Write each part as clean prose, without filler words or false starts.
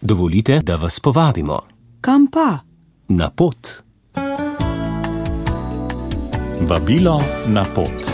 Dovolite, da vas povabimo. Kam pa? Na pot. Vabilo na pot.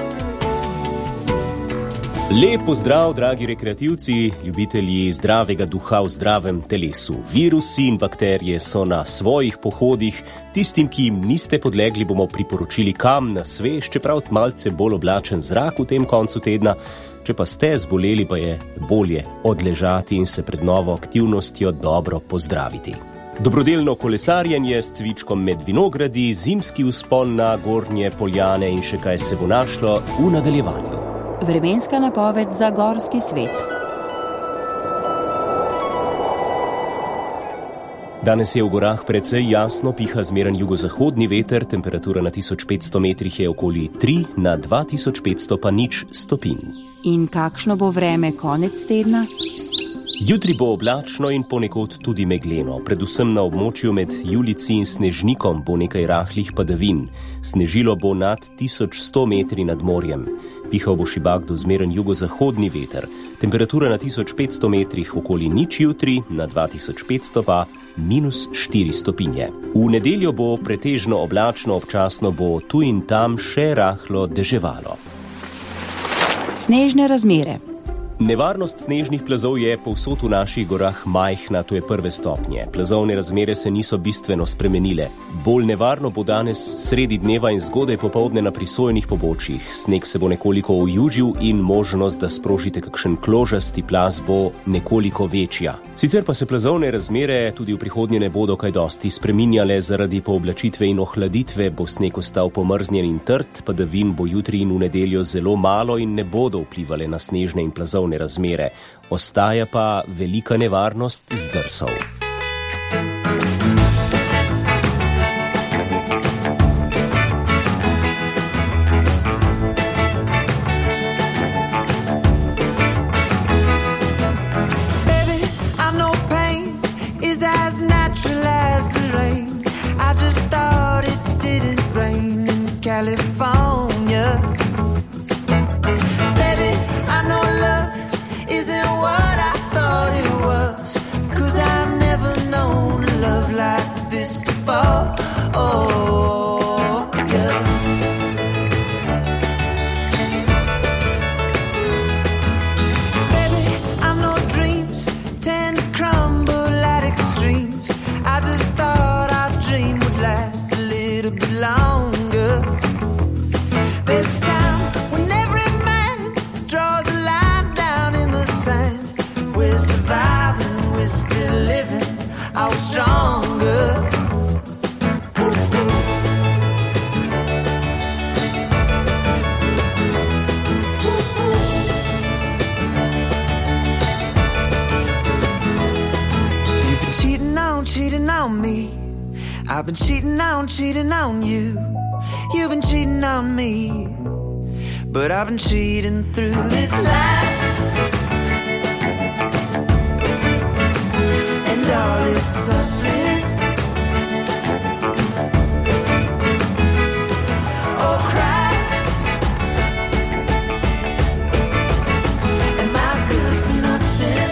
Lep pozdrav, dragi rekreativci, ljubitelji zdravega duha v zdravem telesu. Virusi in bakterije so na svojih pohodih. Tistim, ki jim niste podlegli, bomo priporočili kam na svež, čeprav malce bolj oblačen zrak v tem koncu tedna. Če pa ste zboleli, pa je bolje odležati in se pred novo aktivnostjo dobro pozdraviti. Dobrodelno kolesarjenje s cvičkom med vinogradi, zimski vzpon na Gornje Poljane in še kaj se bo našlo v nadaljevanju. Vremenska napoved za gorski svet. Danes je v gorah precej jasno, piha zmeren jugozahodni veter, temperatura na 1500 metrih je okoli 3, na 2500 pa nič stopinj. In kakšno bo vreme konec tedna? Jutri bo oblačno in ponekod tudi megleno. Predvsem na območju med Julici in Snežnikom bo nekaj rahlih padavin. Snežilo bo nad 1100 metri nad morjem. Pihal bo šibak do zmeren jugozahodni veter. Temperatura na 1500 metrih okoli nič jutri, na 2500 pa -4 stopinje. V nedeljo bo pretežno oblačno, občasno bo tu in tam še rahlo deževalo. Snežne razmere. Nevarnost snežnih plazov je povsod v naših gorah majhna, to je prve stopnje. Plazovne razmere se niso bistveno spremenile. Bolj nevarno bo danes sredi dneva in zgodaj popoldne na prisojnih pobočjih. Sneg se bo nekoliko ojužil in možnost, da sprožite kakšen kložasti plaz, bo nekoliko večja. Sicer pa se plazovne razmere tudi v prihodnje ne bodo kaj dosti spreminjale. Zaradi pooblačitve in ohladitve bo sneg ostal pomrznjen in trd, padavin bo jutri in v nedeljo zelo malo in ne bodo vplivale na snežne in plazovne razmere. Ostaja pa velika nevarnost zdrsov. I've been cheating on you. You've been cheating on me. But I've been cheating through this life. And all its suffering. Oh Christ, am I good for nothing?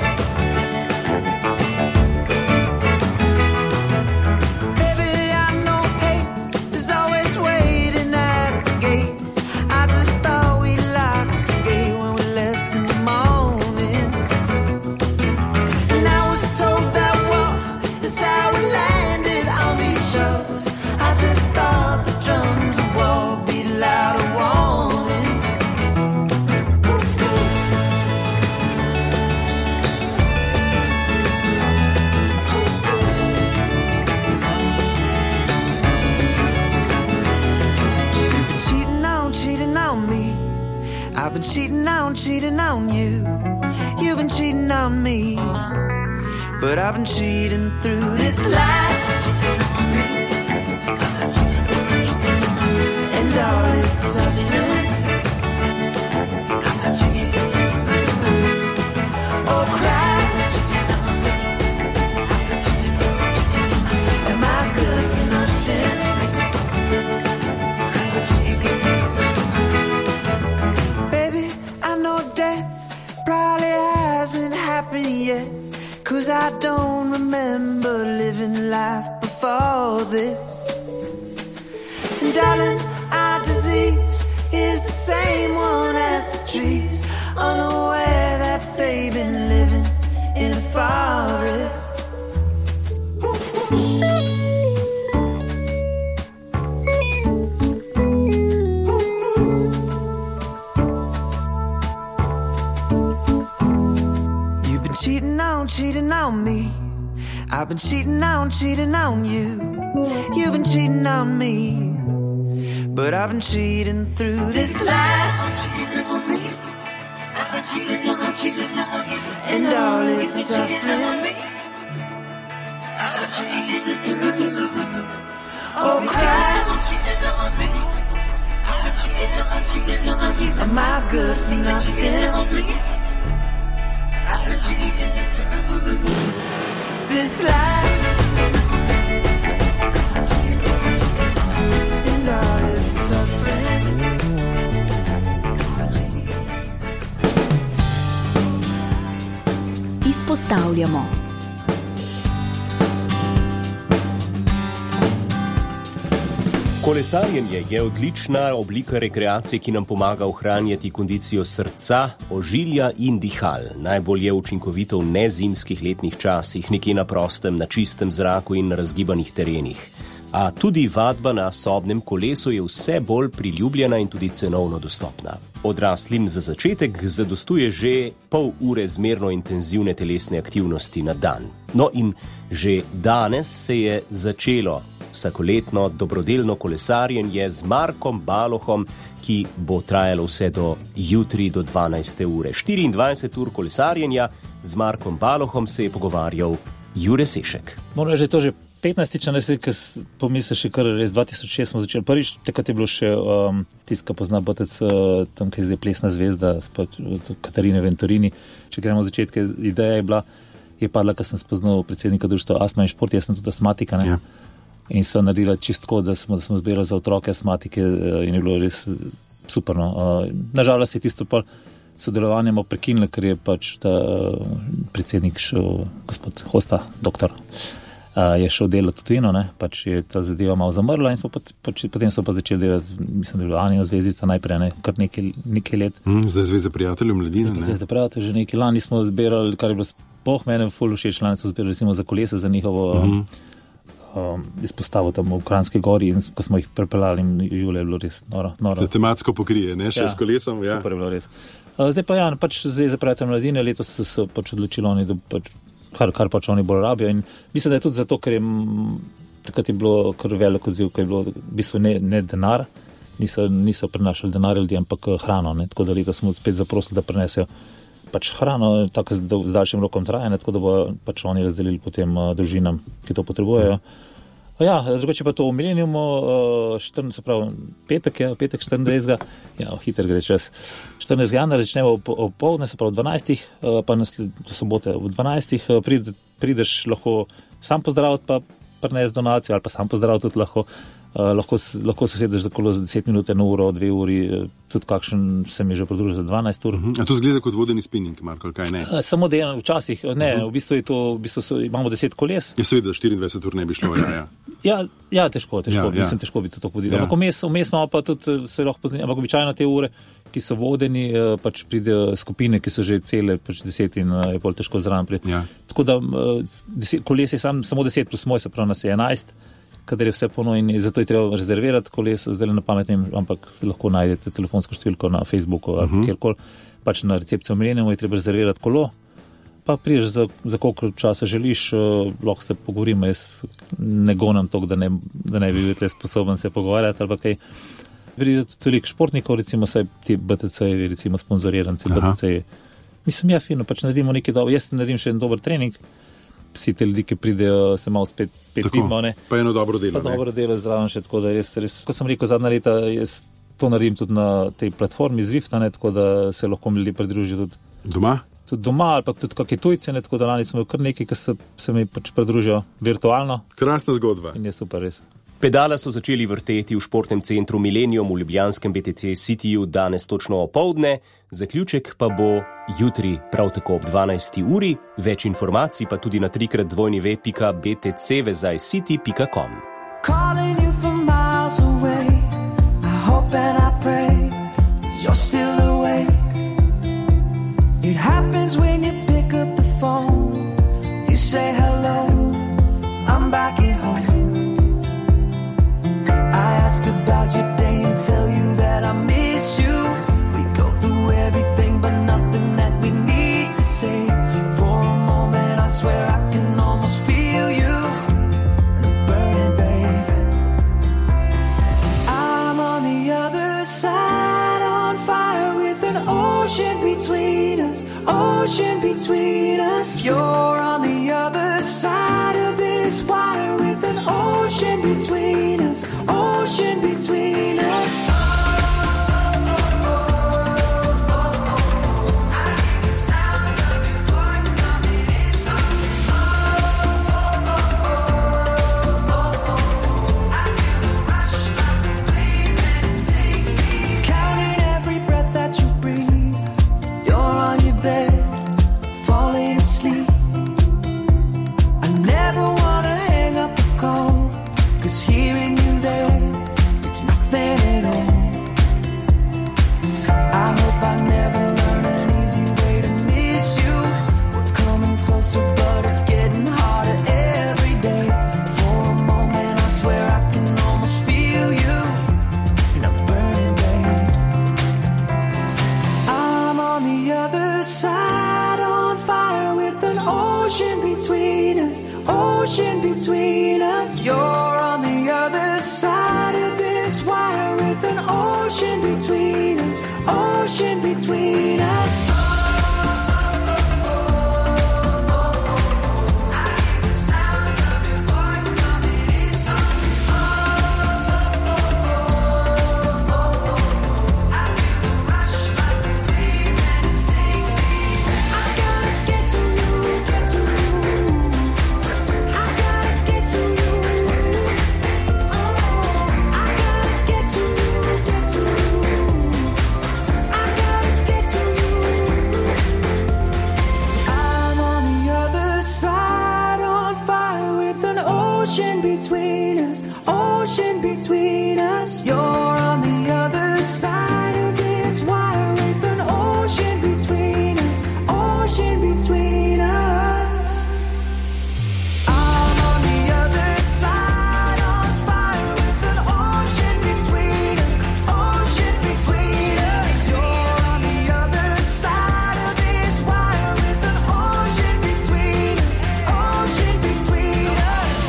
I've been cheating on you. You've been cheating on me. But I've been cheating through this life. And all its suffering. Oh Christ, am I good for nothing? 'cause I don't remember living life before this. And darling, our disease is the same one as the trees, unaware that they've been living in a forest. Cheating on me, I've been cheating on you. You've been cheating on me, but I've been cheating through this life. And all is suffering. Oh, Christ, am I good for nothing? This life and all its suffering. Izpostavljamo. Kolesarjenje je odlična oblika rekreacije, ki nam pomaga ohranjati kondicijo srca, ožilja in dihal. Najbolj je učinkovito v nezimskih letnih časih, nekje na prostem, na čistem zraku in na razgibanih terenih. A tudi vadba na sobnem kolesu je vse bolj priljubljena in tudi cenovno dostopna. Odraslim za začetek zadostuje že pol ure zmerno intenzivne telesne aktivnosti na dan. No in že danes se je začelo vsakoletno dobrodelno kolesarjenje z Markom Balohom, ki bo trajalo vse do jutri do 12. ure. 24 ur kolesarjenja z Markom Balohom se je pogovarjal Jure Sešek. Moram reči, to že 15. ker pomisliš, kar res 2006 smo začeli. Prvič, takrat je bilo še tiska pozna Botec, tam, ki je zdaj plesna zvezda, Katarine Venturini. Če gremo od začetka, ideja je padla, ko sem spoznal predsednika društva Astma in šport, jaz sem tudi astmatika, ne? Ja. In so naredila čistko, da smo zbirali za otroke astmatike in je bilo res superno. Nažalost je tisto pa sodelovanjemo prekinili, ker je pač ta predsednik šel, gospod Hosta, doktor, je šel delati v tujino, ne, pač je ta zadeva malo zamrla in smo potem so pa začeli delati, mislim, da je bila Anina zvezdica najprej, ne, kar nekaj let. Zdaj Zveza prijateljev mladine, ne? Zveza prijateljev, že nekaj lani smo zbirali, kar je bilo spoh mene ful všeč, lani smo zbirali recimo za kolesa, za njihovo izpostavo tam v Kranjski gori in ko smo jih prepeljali in Julija je bilo res noro. Se tematsko pokrije, ne, še s kolesom, ja. Super je bilo res. Zdaj pa ja, pač Zveza prijateljev mladine, letos so pač odločili oni, da pač kar pač oni bolj rabijo in mislim, da je tudi zato, ker je takrat je bilo kar veliko odziv, ker je bilo v bistvu ne denar, niso prenašali denar ljudi, ampak hrano, ne, tako da letos smo spet zaprosili, da prenesejo pač hrano, tako z daljšim rokom trajanja, tako da bo pač oni razdelili potem družinam, ki to potrebujejo. Ja, drugače pa to v Mileniumu, petek 24. Ja, hiter gre čas. 14. januarja začnemo opoldne, se pravi 12. pa do sobote v 12. Prideš lahko sam pozdraviti, pa prinesti donacijo, ali pa sam pozdraviti tudi lahko se sedeš za kolo za 10 minut, 1 uro, 2 uri, tudi kakšen se mi že pridružil za 12 ur. A to zgleda kot vodeni spinning, Marko, ali kaj ne? Samo delno, včasih, ne, v bistvu je to, imamo 10 koles. Ja, seveda, 24 ur ne bi šlo, ja. Ja, težko, mislim, težko bi to vodilo. Ampak vmes imamo pa tudi, se lahko poznali, ampak običajno te ure, ki so vodeni, pač pridejo skupine, ki so že cele, pač 10 in je bolj težko zraven priti. Ja. Tako da koles je samo 10 plus moj, se pravi nas je 11, kadar je vse polno in zato je treba rezervirati koles, zdaj na pametnem, ampak lahko najdete telefonsko številko na Facebooku ali kjerkoli, pač na recepcijo Mileniumu je treba rezervirati kolo, pa priješ za koliko časa želiš, lahko se pogovorimo, jaz ne gonam toliko, da ne bi bil sposoben se pogovarjati ali pa kaj. Pride toliko športnikov, recimo saj ti BTC-ji, recimo sponzoriranci BTC-ji. Mislim, ja, fino, pač naredimo nekaj dobro, jaz naredim še en dober trening, vsi te ljudi, ki pridejo, se malo spet vidimo, ne. Pa eno dobro delo, ne. Pa dobro delo zraven še, tako da res, kot sem rekel, zadnja leta, jaz to naredim tudi na tej platformi Zwifta, ne, tako da se lahko ljudi pridruži tudi doma? Tudi doma, ali pa tudi kakšne tujce, ne, tako da lani smo kar nekaj, ki se mi pač pridružijo virtualno. Krasna zgodba. In je super, res. Pedala so začeli vrteti v športnem centru Millennium v ljubljanskem BTC Cityju danes točno opoldne, zaključek pa bo jutri prav tako ob 12. uri, več informacij pa tudi na 3x2.btc-city.com. Calling you from miles away, I hope and I pray that you're still awake. It happens when you pick up the phone, you say hello, I'm back at home. I ask about your day and tell you that I miss you. We go through everything but nothing that we need to say. For a moment I swear I can almost feel you burning, babe. I'm on the other side, on fire with an ocean between us, ocean between us. You're on the other side of this wire with an ocean between us, ocean between us. Counting every breath that you breathe. You're on your bed, falling asleep. I never wanna hang up the call, 'cause hearing you there, it's nothing at all. I hope I never learn an easy way to miss you. We're coming closer but it's getting harder every day. For a moment I swear I can almost feel you and I'm burning, babe. I'm on the other side, on fire with an ocean between us, ocean between us. You're on the other side of this wire with an ocean between us, ocean between us. Ocean between us, ocean between us. You're on the other side of this wire with an ocean between us, ocean between us. I'm on the other side, on fire with an ocean between us, ocean between us. You're on the other side of this wire with an ocean between us, ocean between us.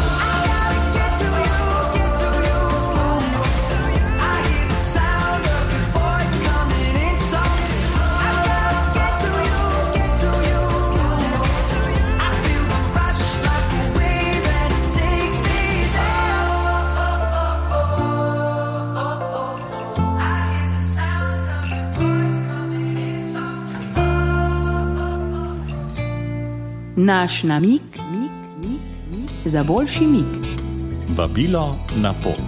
Naš namig za boljši mig. Vabilo na pot.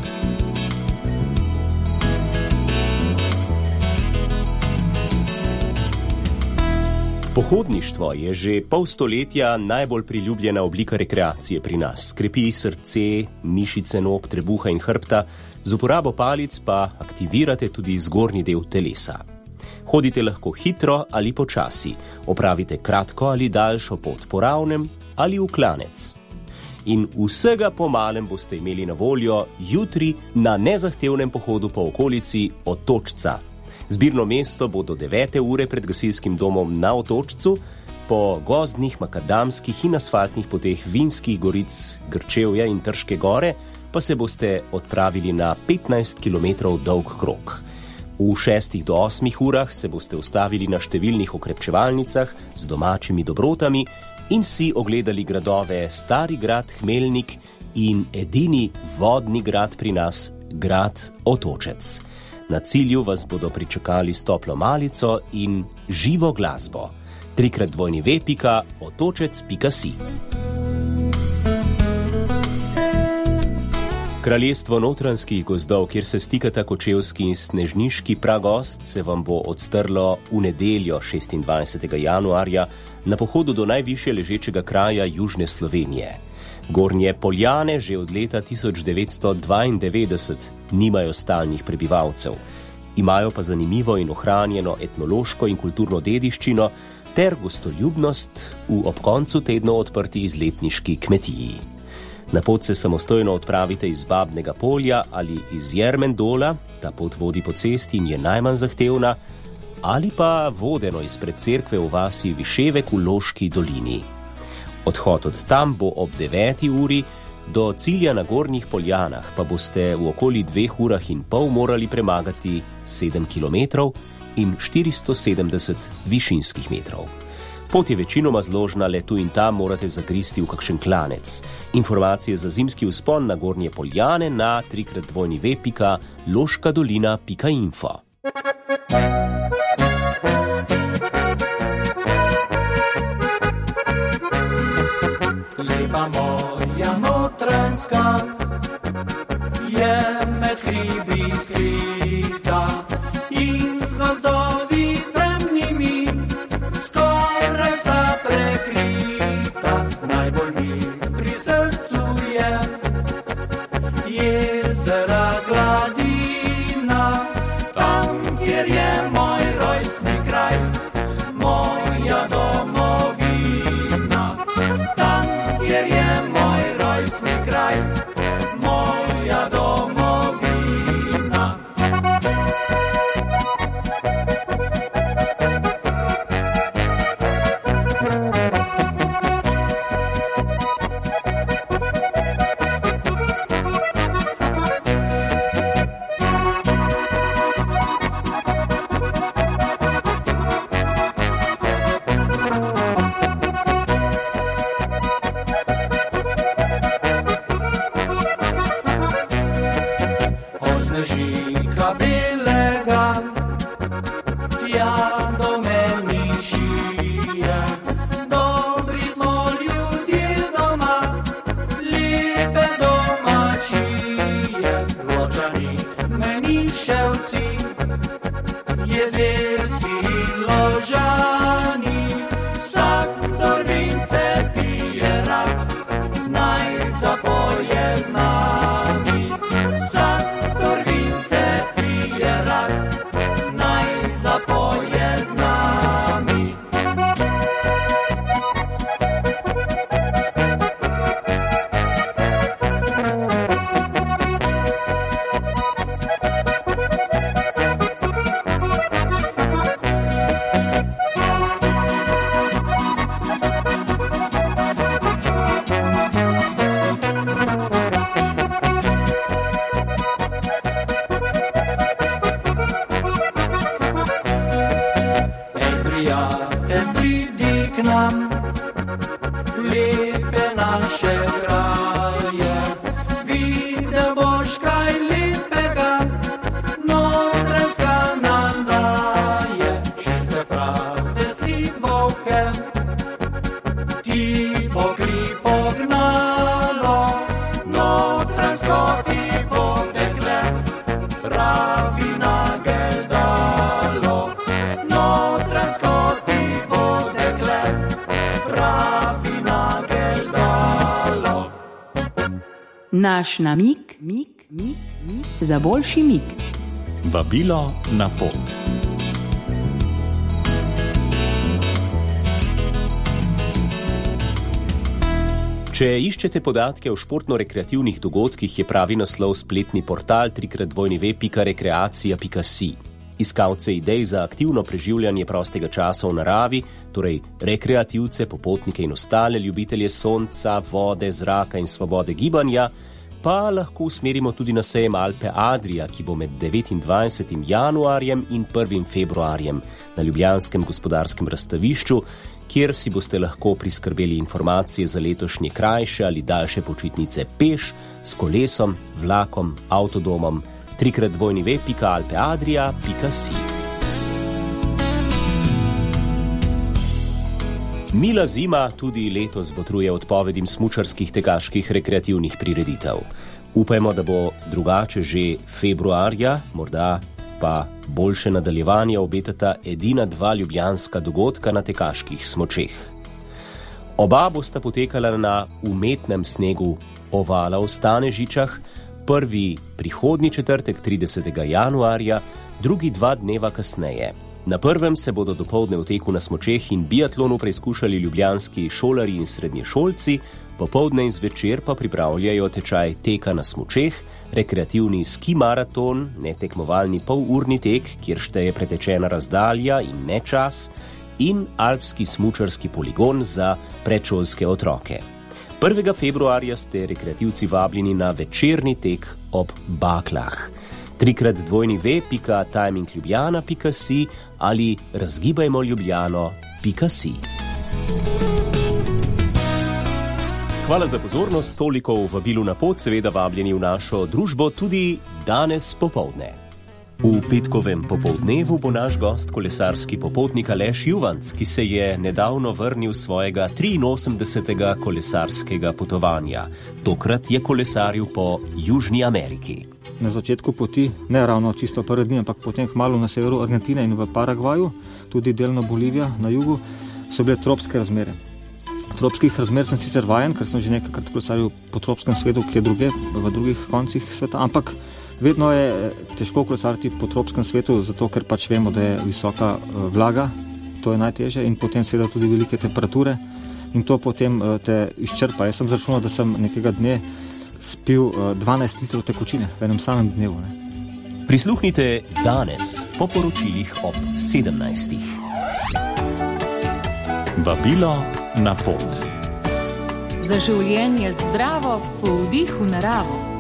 Pohodništvo je že pol stoletja najbolj priljubljena oblika rekreacije pri nas. Krepi srce, mišice nog, trebuha in hrbta, z uporabo palic pa aktivirate tudi zgornji del telesa. Hodite lahko hitro ali počasi, opravite kratko ali daljšo pot po ravnem ali v klanec. In vsega po malem boste imeli na voljo jutri na nezahtevnem pohodu po okolici Otočca. Zbirno mesto bo do 9. ure pred gasilskim domom na Otočcu, po gozdnih, makadamskih in asfaltnih poteh Vinskih goric, Grčevja in Trške gore pa se boste odpravili na 15 km dolg krog. V 6 do 8 urah se boste ustavili na številnih okrepčevalnicah z domačimi dobrotami in si ogledali gradove Stari grad Hmelnik in edini vodni grad pri nas, grad Otočec. Na cilju vas bodo pričakali s toplo malico in živo glasbo. 3x2.otočec.si. Kraljestvo notranskih gozdov, kjer se stikata kočevski in snežniški pragost, se vam bo odstrlo v nedeljo 26. januarja na pohodu do najvišje ležečega kraja južne Slovenije. Gornje Poljane že od leta 1992 nimajo stalnih prebivalcev. Imajo pa zanimivo in ohranjeno etnološko in kulturno dediščino ter gostoljubnost v ob koncu tedno odprti izletniški kmetiji. Na pot se samostojno odpravite iz Babnega Polja ali iz Jermendola, ta pot vodi po cesti in je najmanj zahtevna, ali pa vodeno izpred cerkve v vasi Viševek v Loški dolini. Odhod od tam bo ob 9. uri, do cilja na Gornjih Poljanah pa boste v okoli 2 urah in pol morali premagati 7 km in 470 višinskih metrov. Pot je večinoma zložna, le tu in tam morate zagristi v kakšen klanec. Informacije za zimski vzpon na Gornje Poljane na www.loškadolina.info. Lepa moja Notranjska je med hribi skrita in z gozdovi temnimi skoraj vsa prekrita. Najbolj mi pri srcu je jezera Gladina, tam, kjer je moj rojstni kraj, moja domovina. Tam, kjer je moj rojstni kraj, moja domovina. Snežnika belega, ja do meni šije. Dobri smo ljudje doma, lepe domačije. Ločani, Meniševci, jezerci in Ložani, vsak dorvince pije rad, naj zapoje z nami. Vsak dorvince pije rad, naj zapoje z nami. Pridi k nam, lepe naše kraje, videl boš kaj lepega, Notranjska nam daje. Šilce pravde si volke, ti bo kri pognalo, Notranjsko ti bo dekle, pravi nagelj dalo. Notranjsko ti bo dekle, pravi nagelj dalo. Naš namig, za boljši mig. Vabilo na pot. Če iščete podatke o športno-rekreativnih dogodkih, je pravi naslov spletni portal www.rekreacija.si. Iskalce idej za aktivno preživljanje prostega časa v naravi, torej rekreativce, popotnike in ostale ljubitelje sonca, vode, zraka in svobode gibanja, pa lahko usmerimo tudi na sejem Alpe Adria, ki bo med 29. januarjem in 1. februarjem na Ljubljanskem gospodarskem razstavišču, kjer si boste lahko priskrbeli informacije za letošnje krajše ali daljše počitnice peš, s kolesom, vlakom, avtodomom, www.alpeadria.si. Mila zima tudi letos botruje odpovedim smučarskih tekaških rekreativnih prireditev. Upajmo, da bo drugače že februarja, morda pa boljše nadaljevanje obetata edina 2 ljubljanska dogodka na tekaških smučeh. Oba bosta potekala na umetnem snegu Ovala v Stanežičah, prvi prihodnji četrtek 30. januarja, drugi 2 dneva kasneje. Na prvem se bodo dopoldne v teku na smučeh in biatlonu preizkušali ljubljanski šolarji in srednješolci, popoldne in zvečer pa pripravljajo tečaj teka na smučeh, rekreativni ski maraton, netekmovalni polurni tek, kjer šteje pretečena razdalja in ne čas, in alpski smučarski poligon za predšolske otroke. 1. februarja ste rekreativci vabljeni na večerni tek ob baklah. 3x2v.timingljubljana.si ali razgibajmoljubljano.si. Hvala za pozornost, toliko v vabilu na pot, seveda vabljeni v našo družbo tudi danes popoldne. V petkovem popoldnevu bo naš gost kolesarski popotnik Aleš Juvanc, ki se je nedavno vrnil svojega 83. kolesarskega potovanja. Tokrat je kolesaril po Južni Ameriki. Na začetku poti, ne ravno čisto prvi dni, ampak potem kmalu na severu Argentine in v Paragvaju, tudi delno Bolivija na jugu, so bile tropske razmere. Tropskih razmer sem sicer vajen, ker sem že nekajkrat kolesaril po tropskem svetu, ki je druge, v drugih koncih sveta, ampak vedno je težko kolesariti po tropskem svetu, zato ker pač vemo, da je visoka vlaga, to je najtežje, in potem seveda tudi velike temperature in to potem te izčrpa. Jaz sem zračunal, da sem nekega dne spil 12 litrov tekočine v enem samem dnevu. Ne. Prisluhnite danes po poročilih ob 17. Vabilo na pot. Za življenje zdravo, po vdihu naravo.